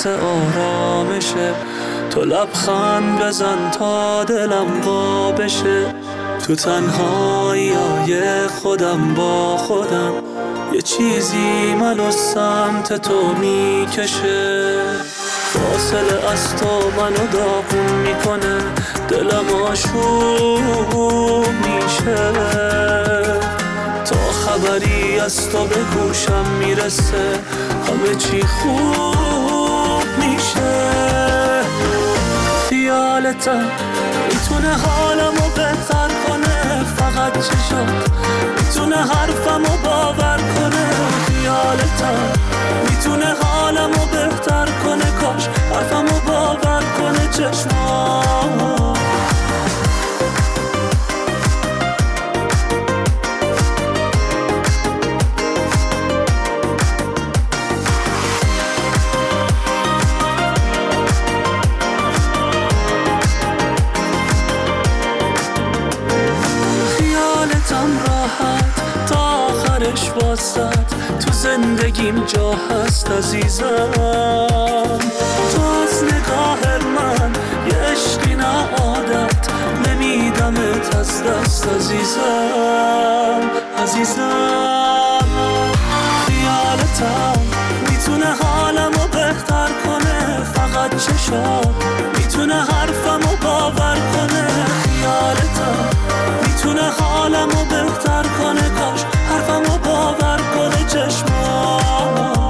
باعث آرامشه. تو لبخند بزن تا دلم وا بشه. تو تنهایی‌های خودم با خودم یه چیزی منو سمت تو میکشه. فاصله از تو منو داغون میکنه، دلم آشوب میشه. تا خبری از تو به گوشم میرسه همه چی خوب میشه. خیالتم میتونه حالمو بهتر کنه، فقط چشات میتونه حرفمو باور کنه. خیالتم میتونه حالمو بهتر کنه، کاش حرفمو باور کنه چشمات. واسط تو زندگیم جا هست عزیزم. تو از نگاه من یه عشقی نه عادت، نمیدمت از دست عزیزم. عزیزم خیالتم میتونه حالمو بهتر کنه، فقط چشات میتونه حرفمو باور کنه. خیالتم میتونه حالمو بهتر کنه، کاش حرفمو باور کنه چشمات.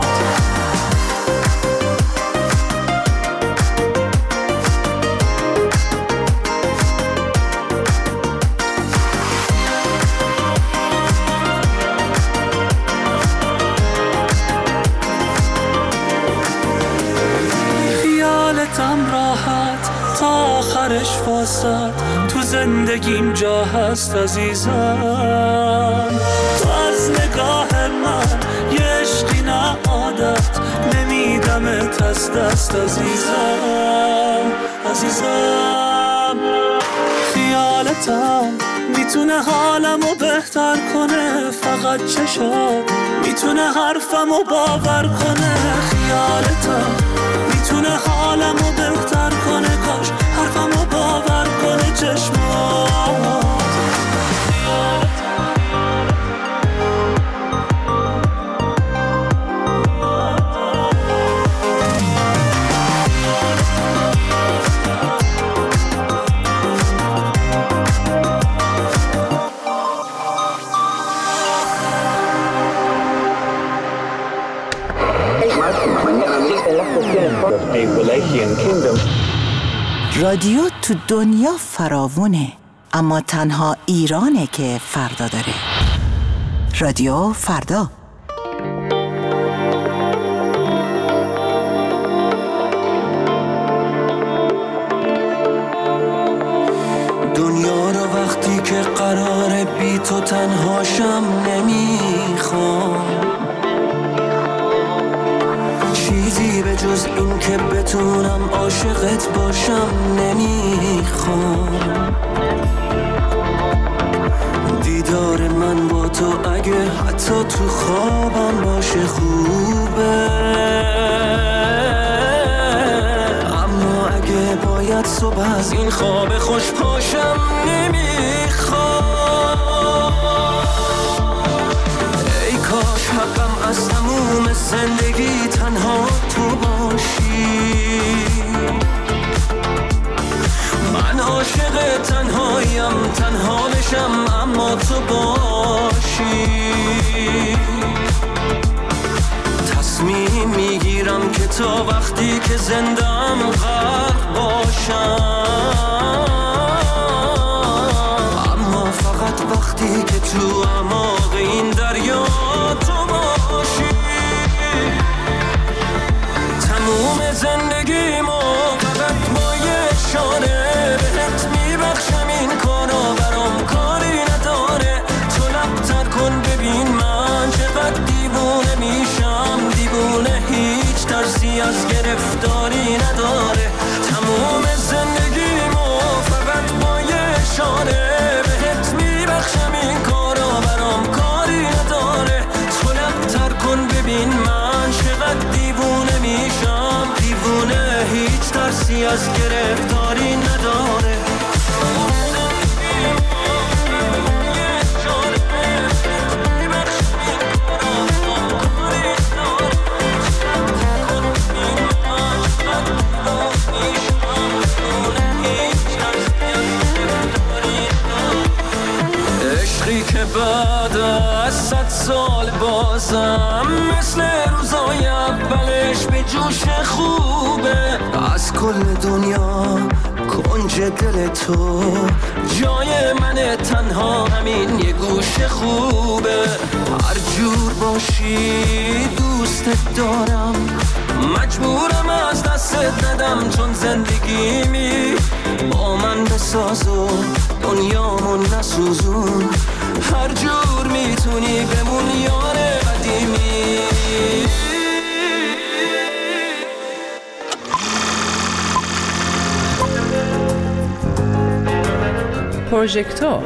خیالتم راحت تا آخرش واسط تو زندگیم جا هست عزیزم. تو از نگاه من یه عشقی نه عادت، نمیدمت از دست عزیزم. عزیزم خیالتم میتونه حالمو بهتر کنه، فقط چشات میتونه حرفمو باور کنه. خیالتم میتونه حالمو بهتر کنه، کاش حرفمو باور کنه چشمات. رادیو تو دنیا فراوونه، اما تنها ایرانه که فردا داره. رادیو فردا. دنیا رو وقتی که قراره بی تو تنهاشم نمیخوام، چیزی به جز این که بتونم عاشقت باشم نمیخوام. دیدار من با تو اگه حتی تو خوابم باشه خوبه، اما اگه باید صبح از این خواب خوش پاشم نمیخوام. ای کاش حقم از تموم زندگی تنها تو باشی. من عاشق تنهاییم، تنها بشم اما تو باشی. تصمیم میگیرم که تا وقتی که زندم غرق باشم، اما فقط وقتی که تو اعماق این دریا تو باشی. تموم زندگیمو فقط با یه اشاره بهت میبخشم، این کارا برام کاری نداره. تو لبتر کن ببین من چقدر دیوونه میشم، دیوونه هیچ ترسی از گرفتاری نداره. تموم زندگیمو فقط با یه اشاره بهت میبخشم، این کارا برام کاری نداره. بعد از 100 سال بازم مثل روزای اولش به جوش خوبه. از کل دنیا کنج دل تو جای من تنها همین یه گوش خوبه. هر جور باشی دوستت دارم، مجبورم از دستت ندم، چون زندگیمی با من بساز و دنیامون نسوزون. هر جور میتونی بمون یار قدیمی. پروژکتور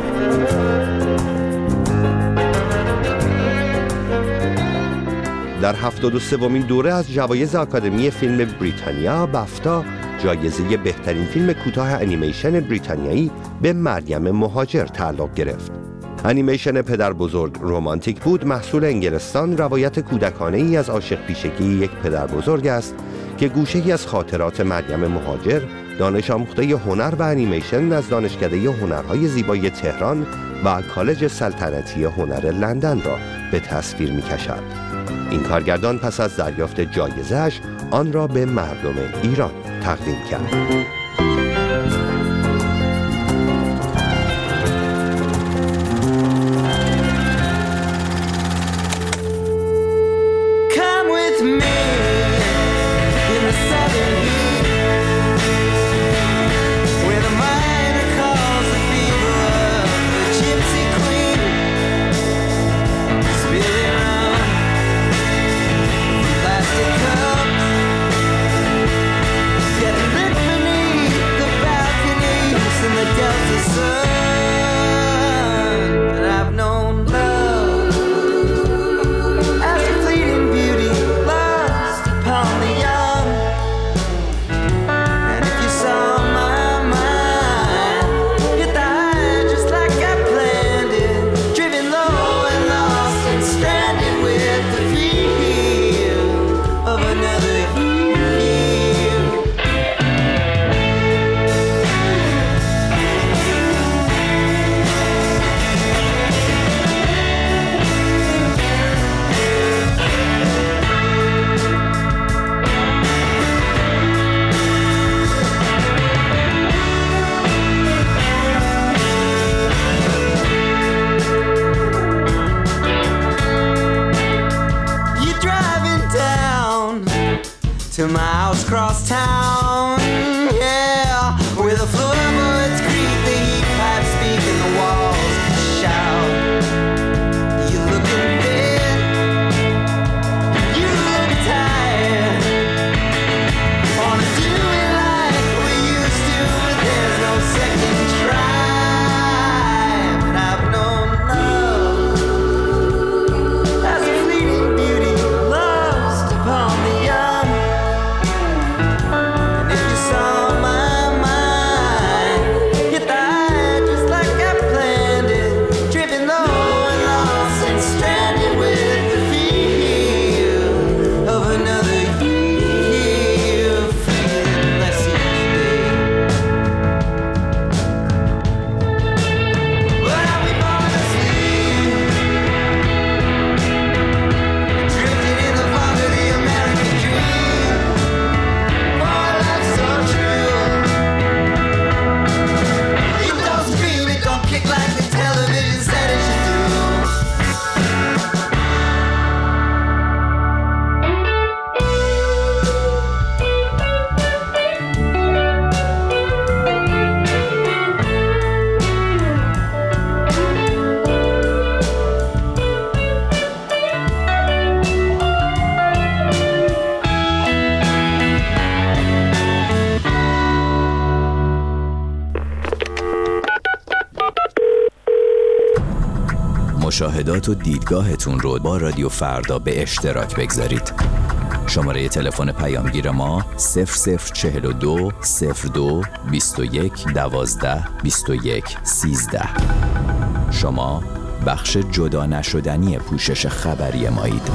در 73مین دوره از جوایز آکادمی فیلم بریتانیا بافتا جایزه بهترین فیلم کوتاه انیمیشن بریتانیایی به مریم مهاجر تعلق گرفت. انیمیشن پدر بزرگ رمانتیک بود، محصول انگلستان، روایت کودکانه ای از عاشق پیشگی یک پدر بزرگ است که گوشه‌ای از خاطرات مریم مهاجر، دانش آموخته هنر و انیمیشن از دانشکده هنرهای زیبای تهران و کالج سلطنتی هنر لندن را به تصویر می‌کشد. این کارگردان پس از دریافت جایزه‌اش آن را به مردم ایران تقدیم کرد. To my house across town, yeah, where the floorboards creak, the heat pipes speak and the walls shout. You're looking dead, you look tired. Wanna do it like we used to, but there's no second try. But I've known love as a fleeting beauty lost upon the young. مشاهدات و دیدگاهتون رو با رادیو فردا به اشتراک بگذارید. شماره تلفن پیامگیر ما 0042 02 21 12 21 13. شما بخش جدا نشدنی پوشش خبری مایید.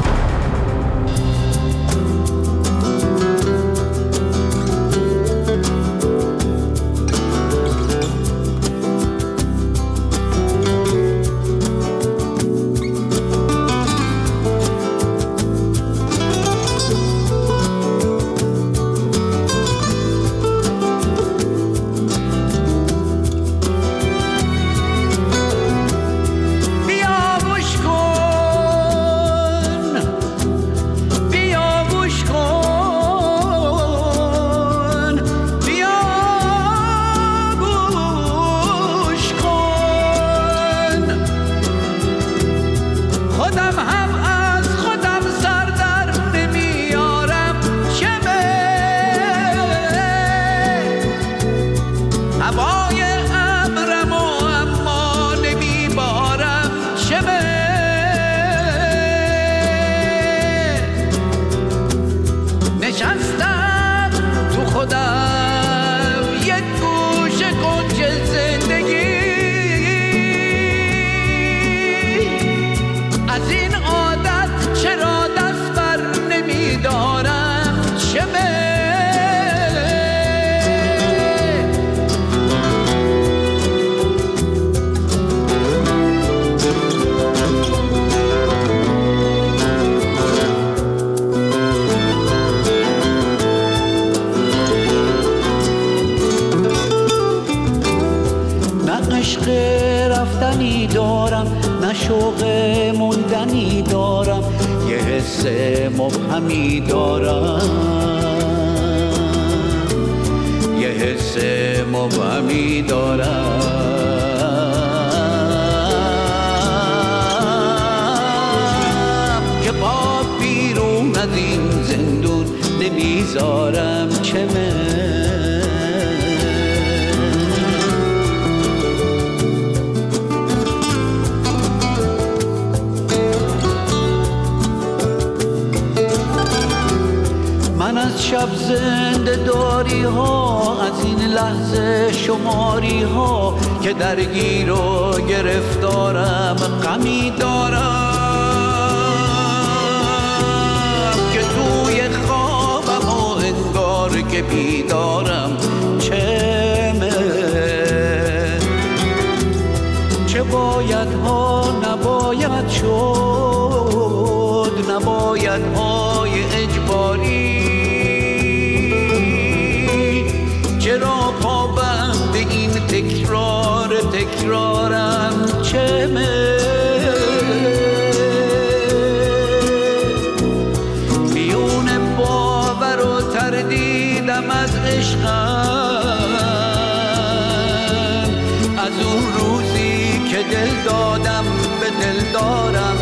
نه عشق رفتنی دارم، نه شوق موندنی دارم، یه حس مبهمی دارم، یه حس مبهمی دارم که پا بیرون از این زندون نمیذارم چه من از شب زنده داری ها، از این لحظه شماری ها که درگیر و گرفتارم، غمی دارم که توی خوابم و انگار که بیدارم، چه باید ها نباید شد، نباید های اجباری، چرا پابند این تکرارم، میون باور و تردیدم از عشقم، از اون روزی که دل دادم به دل دارم،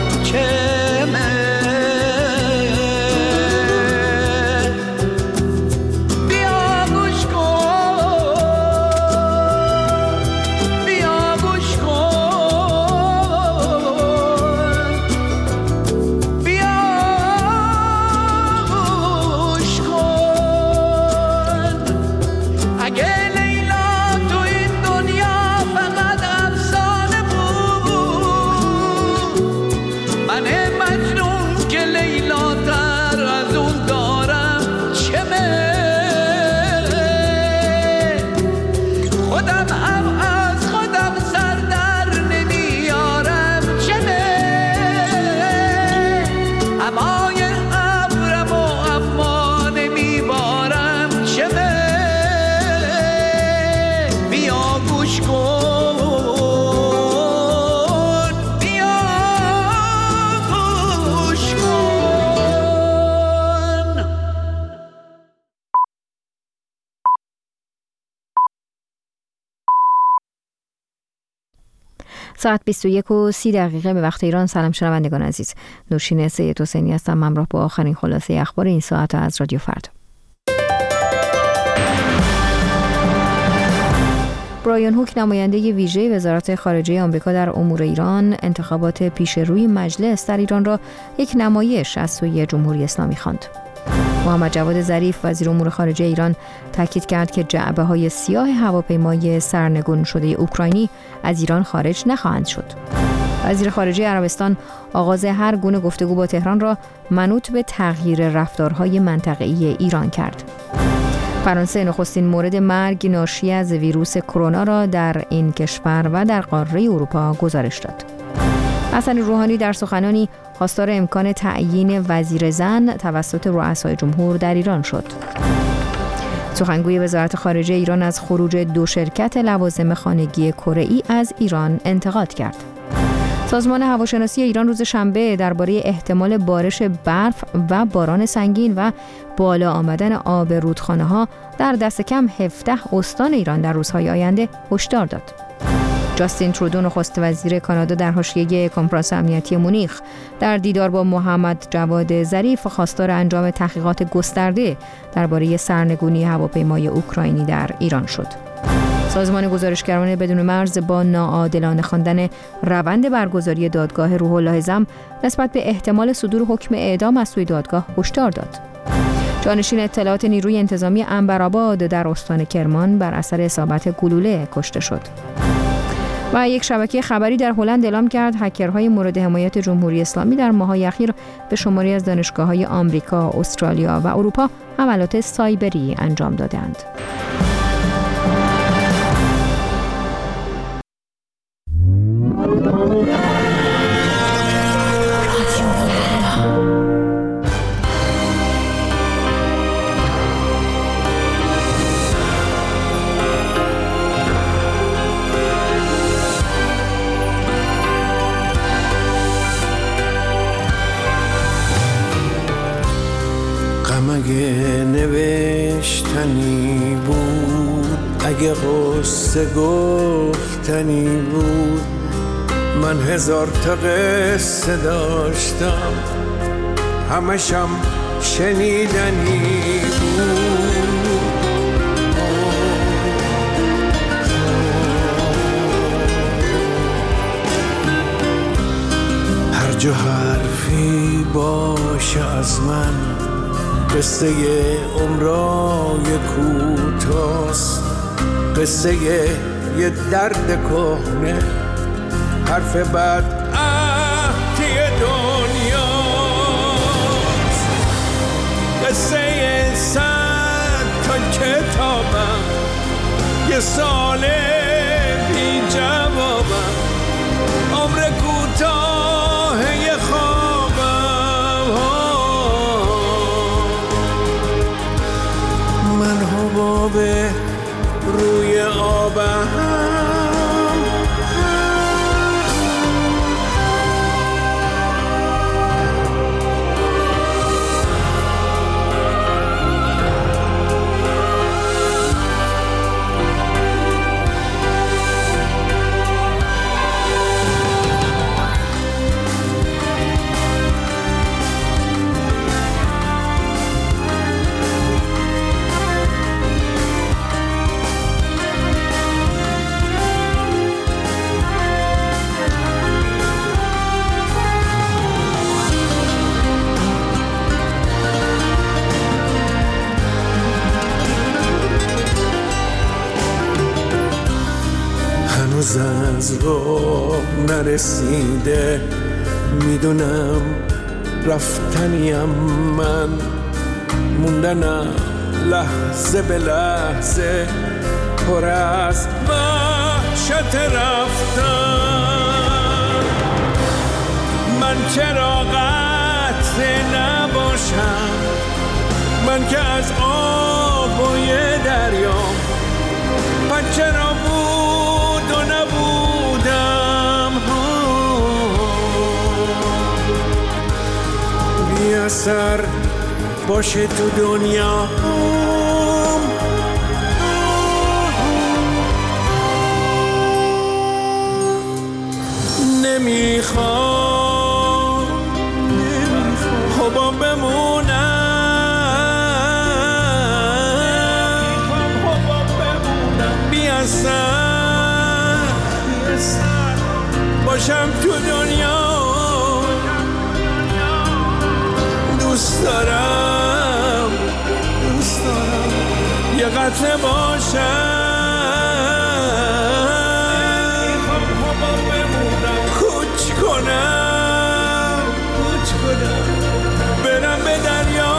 ساعت 21:30 به وقت ایران. سلام شنوندگان عزیز، نوشین سید حسینی هستم، همراه با آخرین خلاصه اخبار این ساعت از رادیو فردا. برایان هوک، نماینده ویژه وزارت خارجه آمریکا در امور ایران، انتخابات پیش روی مجلس در ایران را یک نمایش از سوی جمهوری اسلامی خواند. محمد جواد ظریف، وزیر امور خارجه ایران، تاکید کرد که جعبه‌های سیاه هواپیمای سرنگون شده اوکراینی از ایران خارج نخواهند شد. وزیر خارجه عربستان آغاز هر گونه گفتگو با تهران را منوط به تغییر رفتارهای منطقه‌ای ایران کرد. فرانسه نخستین مورد مرگ ناشی از ویروس کرونا را در این کشور و در قاره اروپا گزارش داد. حسن روحانی در سخنانی خواستار امکان تعیین وزیر زن توسط رؤسای جمهور در ایران شد. سخنگوی وزارت خارجه ایران از خروج 2 شرکت لوازم خانگی کره‌ای از ایران انتقاد کرد. سازمان هواشناسی ایران روز شنبه درباره احتمال بارش برف و باران سنگین و بالا آمدن آب رودخانه‌ها در دست کم 17 استان ایران در روزهای آینده هشدار داد. جاستین ترودو، نخست وزیر کانادا، در حاشیه کنفرانس امنیتی مونیخ در دیدار با محمد جواد ظریف خواستار انجام تحقیقات گسترده درباره سرنگونی هواپیمای اوکراینی در ایران شد. سازمان گزارشگران بدون مرز با ناعادلانه خواندن روند برگزاری دادگاه روح الله زم نسبت به احتمال صدور حکم اعدام از سوی دادگاه هشدار داد. جانشین اطلاعات نیروی انتظامی عنبرآباد در استان کرمان بر اثر اصابت گلوله کشته شد. و یک شبکه خبری در هلند اعلام کرد هکرهای مورد حمایت جمهوری اسلامی در ماه‌های اخیر به شماری از دانشگاه‌های آمریکا، استرالیا و اروپا حملات سایبری انجام دادند. قصه گفتنی بود، من 1000 تا قصه داشتم، همشم شنیدنی بود. هر جا حرفی باشه از من، قصه عمرای کوتاست، قصه یه درد کهنه، حرف بد عهدی دنیاست، قصه 100 تا کتابم، یه سال بی جوابم، عمر کوتاه یه خوابم، من حباب روی آبم، از راه نرسیده، میدونم رفتنیم من، موندنم لحظه به لحظه، پر از وحشت رفتن. من چرا قطع نباشم، من که از آبای دریام، من چرا بود و نبودم، بی اثر باشه تو دنیا، نمیخوام حباب بمونم، بی اثر باشم تو دنیا، دوست دارم یه قطره باشم، کوچ کنم برم به دریا،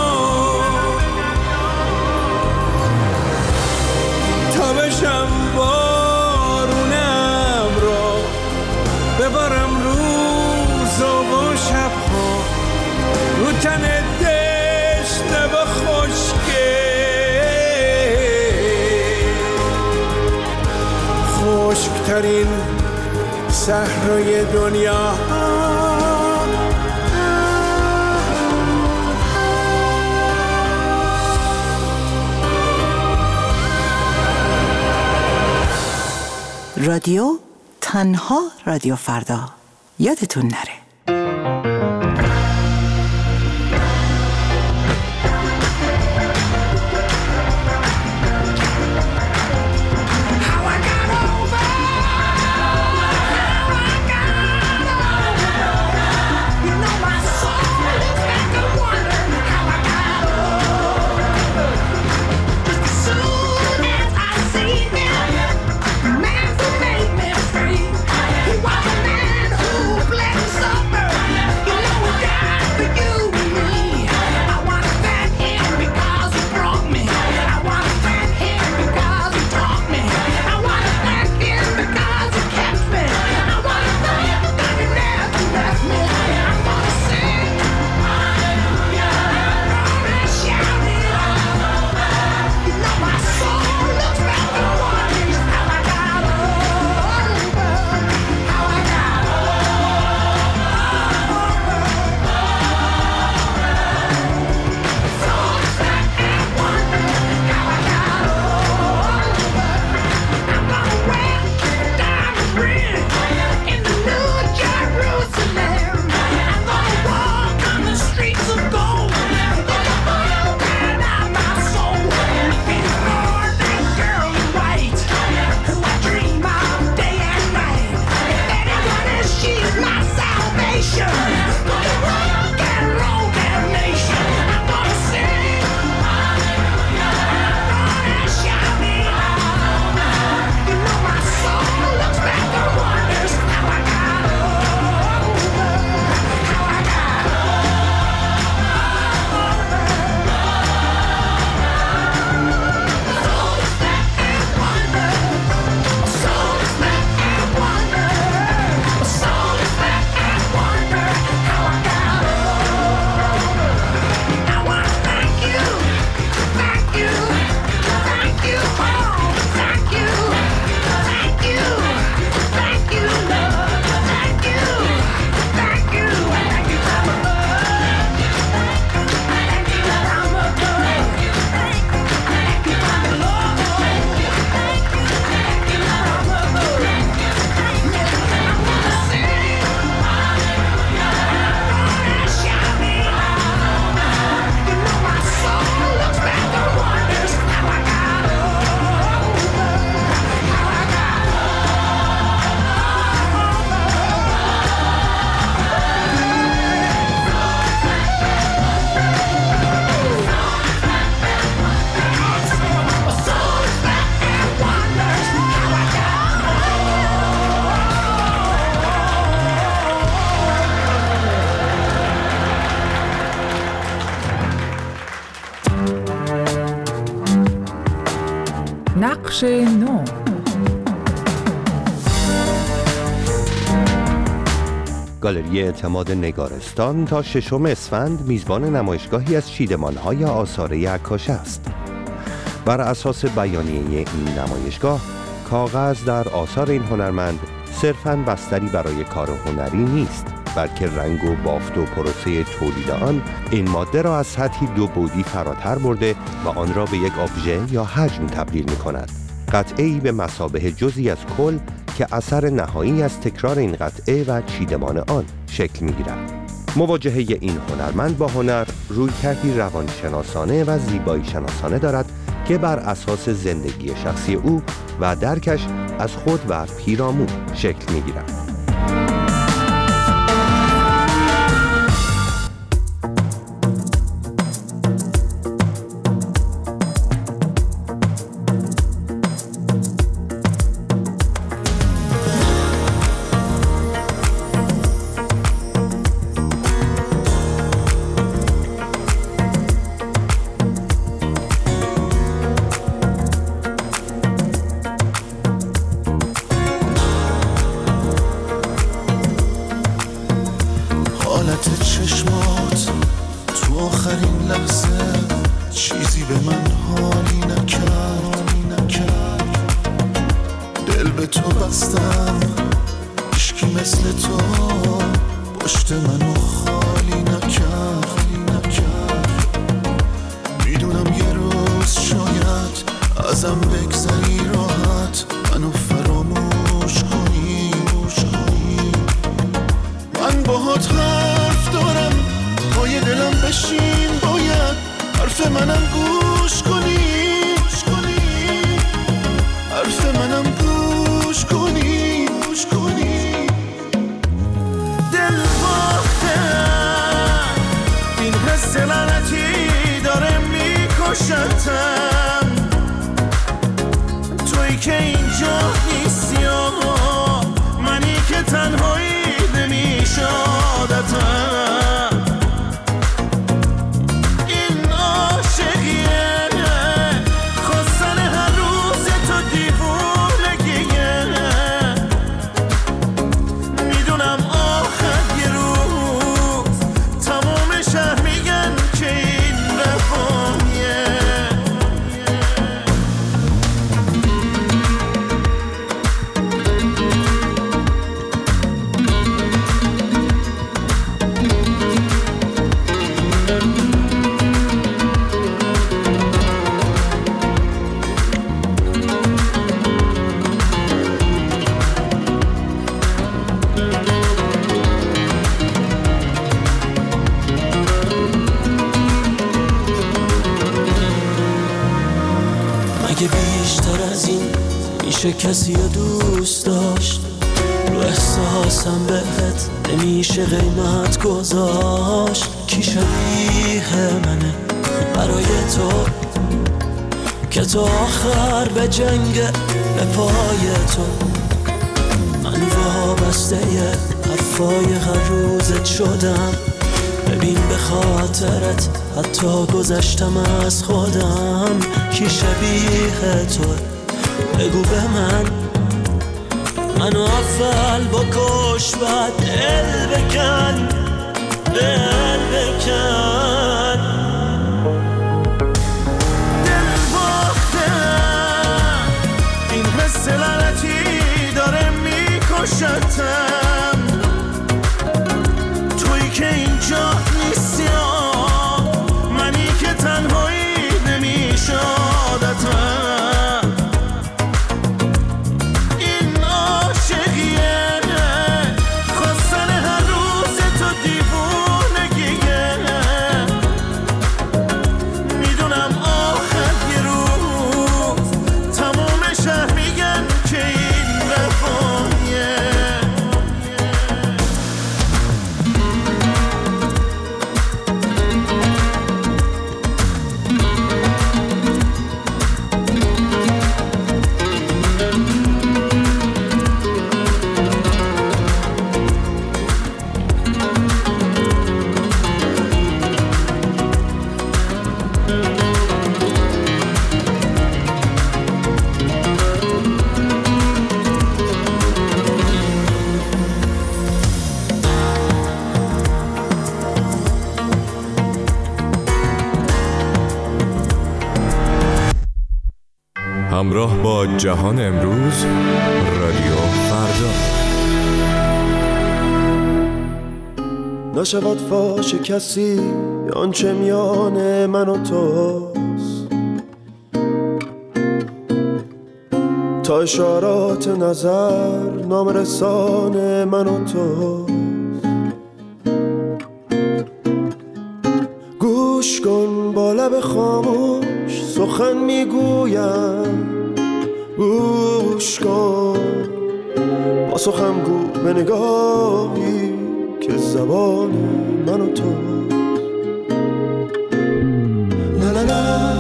تا بشم بارونم را ببارم روز و شبها، رو تن دشنه و خشکه، خشکترین صحرای دنیا. رادیو تنها رادیو فردا، یادتون نره. He was a man who blessed us. بخش 9. گالری اعتماد نگارستان تا 6 اسفند میزبان نمایشگاهی از چیدمان‌های آثار عکاشه است. بر اساس بیانیه این نمایشگاه، کاغذ در آثار این هنرمند صرفاً بستری برای کار هنری نیست، بلکه رنگ و بافت و پروسه تولید آن این ماده را از سطحی 2 بعدی فراتر برده و آن را به یک ابژه یا حجم تبدیل می‌کند. قطعه‌ای به مثابه جزئی از کل که اثر نهایی از تکرار این قطعه و چیدمان آن شکل می‌گیرد. مواجهه این هنرمند با هنر رویکردی روانشناسانه و زیبایی شناسانه دارد که بر اساس زندگی شخصی او و درکش از خود و پیرامون شکل می‌گیرد. چشمات تو آخرین لحظه چیزی به من حالی نکرد، دل به تو بستم، عشقی مثل تو پشت منو خالی نکرد. میدونم یه روز شاید ازم بگذری راحت، منو فراموش کنی. من باهات حرف دارم، پای دلم بشین، باید حرف منم گوش کنی، حرف منم گوش کنی. دل باختم، این حس لعنتی داره میکشتم، تویی که اینجا نیستی، منی که تنهایی نمیشه عادتم. این عاشقیه، خواستن هر روز تو دیوونگیه، میدونم آخر یه روز تمام شهر میگن که این رفاهیه. مگه بیشتر از این میشه کسی رو دوست داشت؟ رو احساسم بهت نمیشه قیمت گذاشت. کی شبیه منه برای تو که تو آخر به جنگ به پای تو؟ من وابسته حرفای هر روزت شدم، ببین به خاطرت حتی گذشتم از خودم. کی شبیه تو بگو به منو اول بکش بعد دل بکن. دل باختم، این حس لعنتی داره میکشتم، تویی که اینجا نیستی، منی که تنهایی نمیشه عادتم. این عاشقیه، خواستن هر روز تو دیوونگیه، میدونم آخر یه روز تمام شهر میگن که این رفاهیه. همراه با جهان امروز، رادیو فردا. نشود فاش کسی آنچه میان من و توست، تا اشارات نظر نام رسان من و توست. گوش کن با لب خاموش سخن میگویم، گوش کن با سخن گو به نگاهی که زبان من و تو. لا لا لا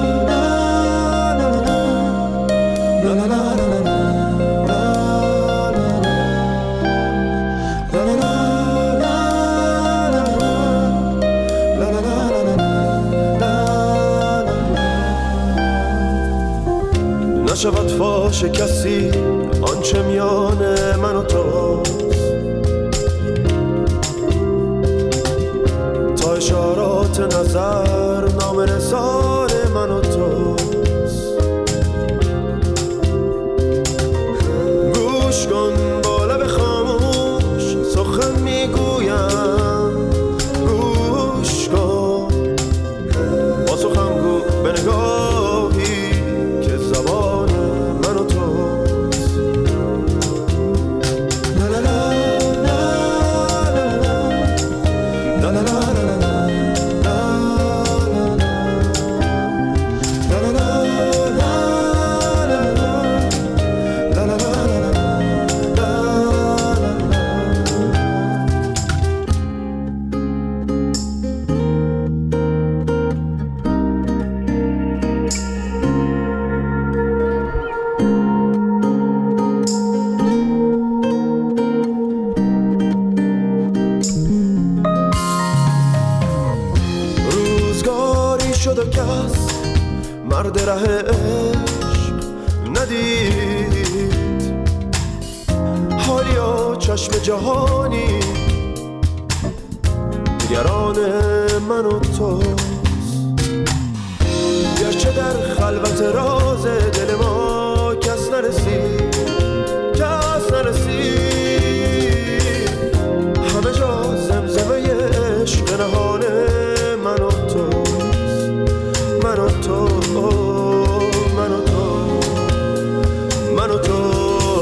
نشود فاش کسی آنچه میان من و توست، تا اشارات نظر نام رسان من و توست. گوش کن با لب خاموش سخن میگویم، گوش کن با سخن گو به نگاهی که زبان من و توست. لا لا لا لا لا لا شد و کس مرد ره عشق ندید، حالیا چشم جهانی نگران من و توست. گرچه در خلوت راز دل ما کس نرسید، کس نرسید، همه جا زمزمه عشق نهان من و توست، من و تو، من و تو، من و تو.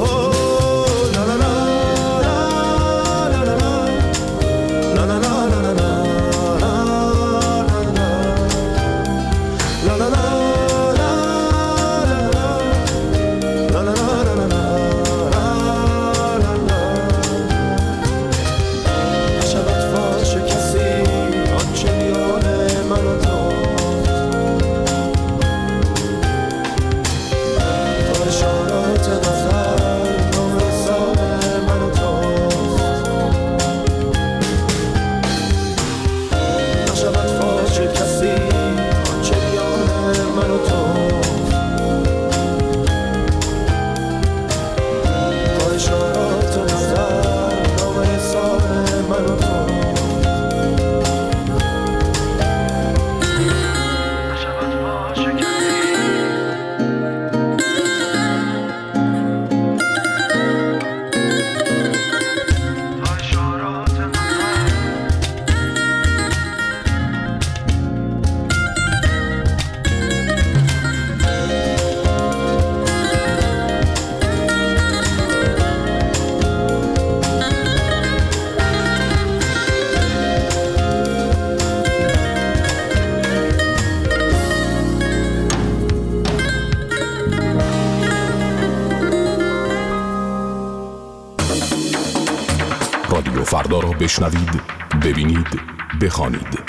رادیو فردا را بشنوید، ببینید، بخوانید.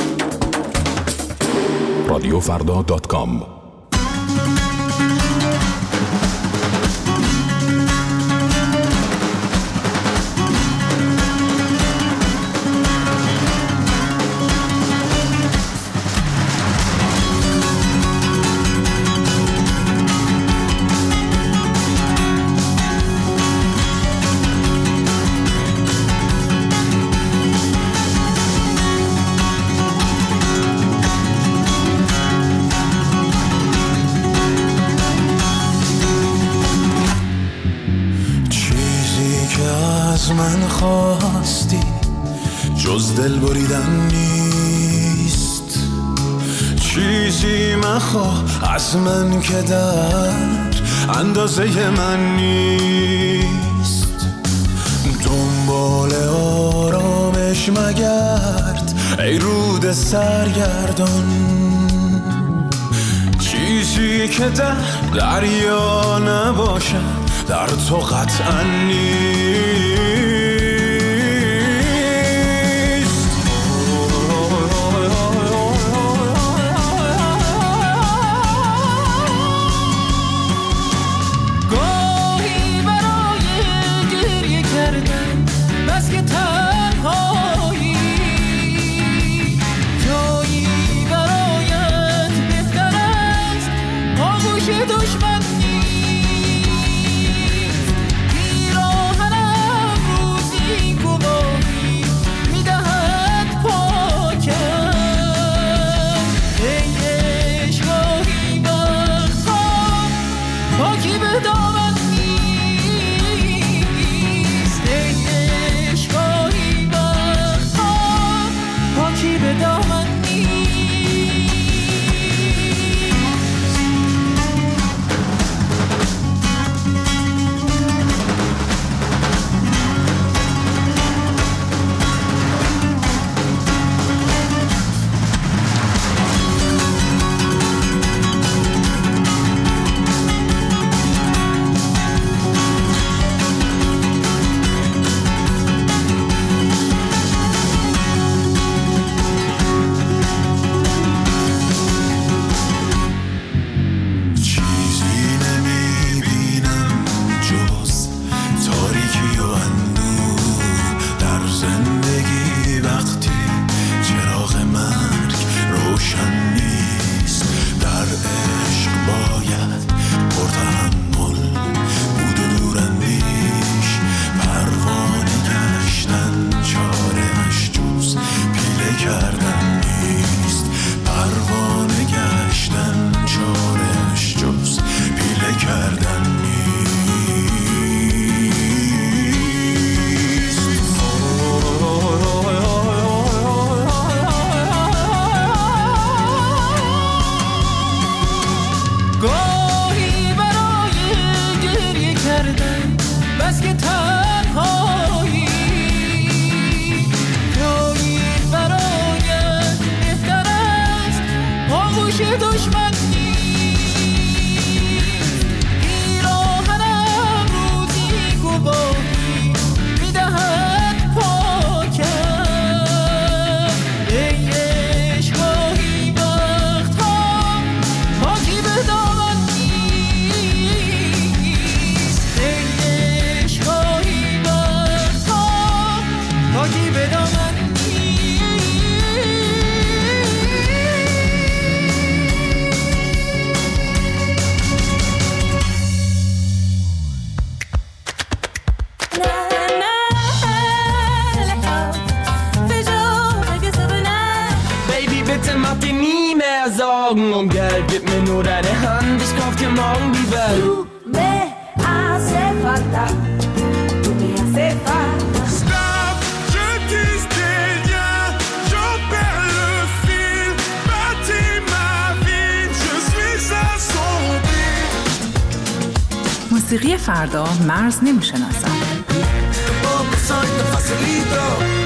رادیوفردا.com از من خواستی جز دل بریدن نیست، چیزی مخواه از من که در اندازه من نیست. دنبال آرامش مگرد ای رود سرگردان، چیزی که در دریا نباشد در تو قطعا نیست. گاهی برای گریه کردن بس که تنهایی، جایی برایت بهتر است آغوش دشمن نیست. پیراهنم روزی گواهی میدهد پاکم، ای عشقاهی وقتها پاکی به دامن نیست. ای عشقاهی وقتها پاکی به دامن نیست. چیزی نمیبینم جز تاریکی و اندوه در زندگی وقتی چراغ مرگ روشن نیست. در عشق باید پرتحمل بود و دوراندیش، پروانه گشتن چاره‌اش جز پیله کردن نیست. پروانه گشتن چاره‌اش جز پیله کردن گاهی برای گریه کردن بس که تنهایی، جایی برایت بهتر است آغوش دشمن نیست. پیراهنم روزی گواهی میدهد پاکم، ای عشقاهی وقتها پاکی به دامن نیست. ای عشقاهی وقتها پاکی به دامن نیست. Baby, bitte mach dir nie mehr Sorgen um Geld, gib mir nur deine Hand, ich kauf dir morgen die Welt. Stop, je tisse des liens, j'en perds le fil, bâtis ma vie, je suis assombri. موسیقی فردا مرز نمیشناسد. Poco soy tan facilito.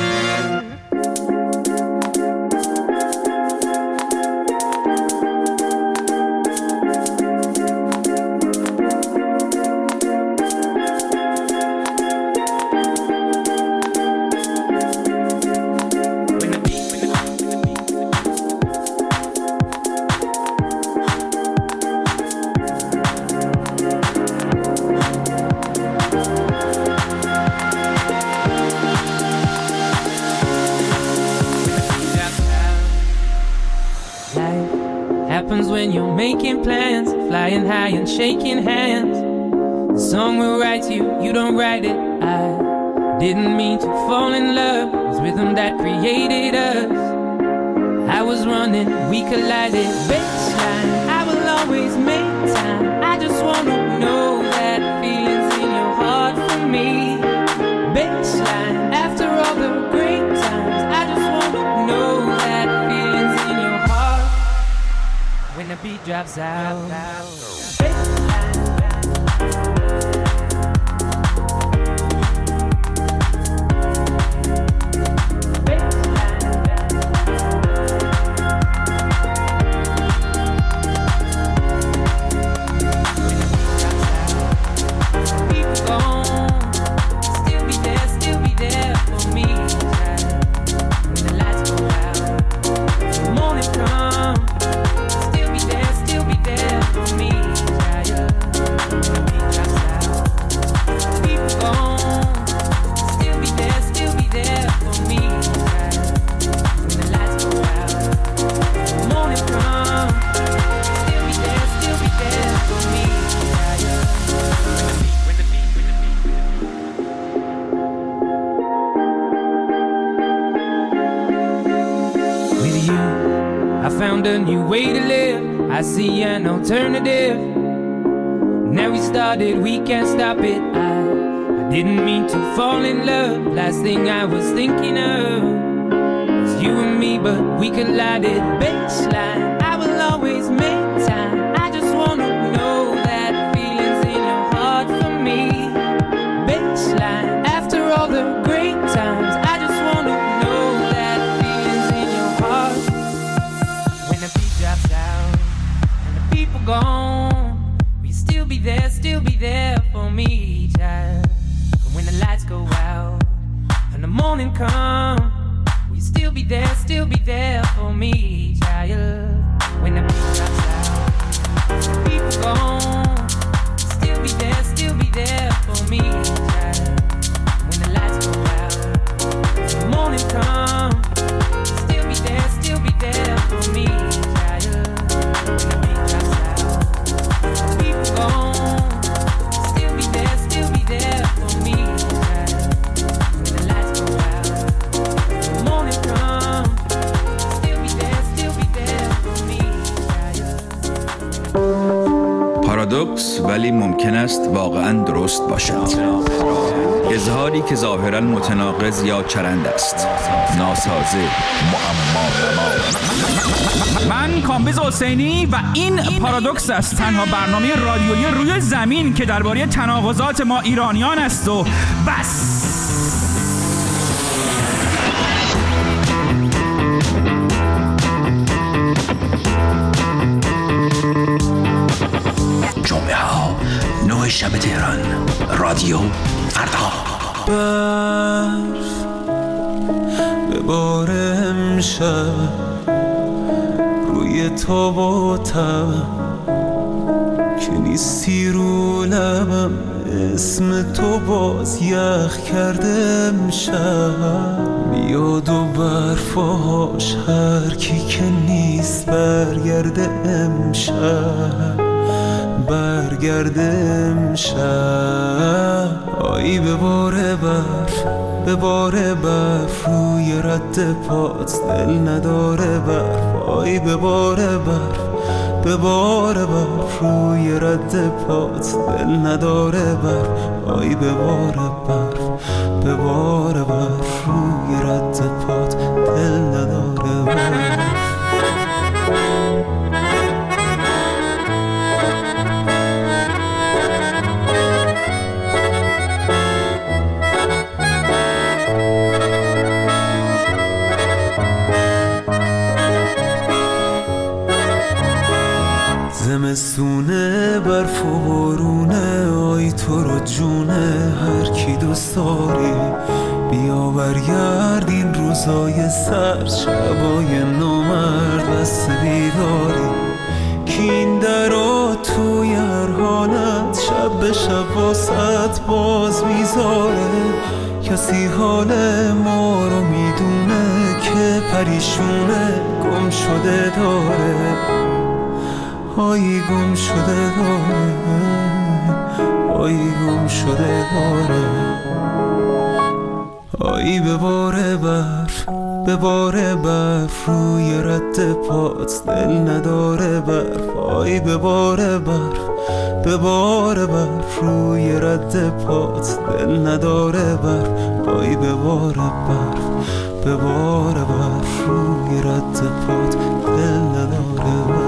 Happens when you're making plans, flying high and shaking hands. The song will write you, you don't write it. I didn't mean to fall in love. It's rhythm that created us. I was running, we collided. Baseline, I will always make time. I just wanna know that feeling's in your heart for me, baby. baseline. After all the great times, I just want to know that feelings in your heart when the beat drops out. Found a new way to live. I see an alternative. Now we started, we can't stop it. I didn't mean to fall in love. Last thing I was thinking of was you and me, but we collided. Baseline, I will always make time. I just wanna know that feelings in your heart for me. Baseline, after all the great times, I just wanna know that feelings in your heart. Gone, will you still be there for me, child? And when the lights go out and the morning come, will you still be there for me, child? When the beat drops out, the people gone, still be there for me, child. When the lights go out, the morning come, still be there for me, child. When the beat drops out, پارادوکس ولی ممکن است واقعاً درست باشد. اظهاری که ظاهراً متناقض یا چرند است. ناسازه، معما. من کامبیز حسینی و این پارادوکس است، تنها برنامه رادیویی روی زمین که درباره تناقضات ما ایرانیان است و بس. جمعه ها 9 شب تهران، رادیو فردا. برف ببار امشب روی تو با تبم که نیستی رو لبم، اسم تو باز یخ کرده امشب. میاد و برفاش هر کی که نیست برگرده امشب، برگرده امشب. آی بباره برف روی رد پات، دل نداره برف. آی بباره برف روی رد پات، دل نداره برف. آی بباره برف روی رد پات، دل نداره برف. زمستونه برف و بارونه، آی تو رو جونه هر کی دوست داری. بیا برگرد این روزای سر، شبای نامرد بسته بیداری. کی این درا توی هر حالت شب به شب واسط باز میذاره. کسی حال ما رو میدونه که پریشونه گم شده داره. آی گم شده داره، آی گم شده داره. آی بباره برف روی رد پات، دل نداره برف. آی بباره به بار برف روی رد پات، دل نداره برف، آی به بار برف، به بار برف روی رد پات، دل نداره برف.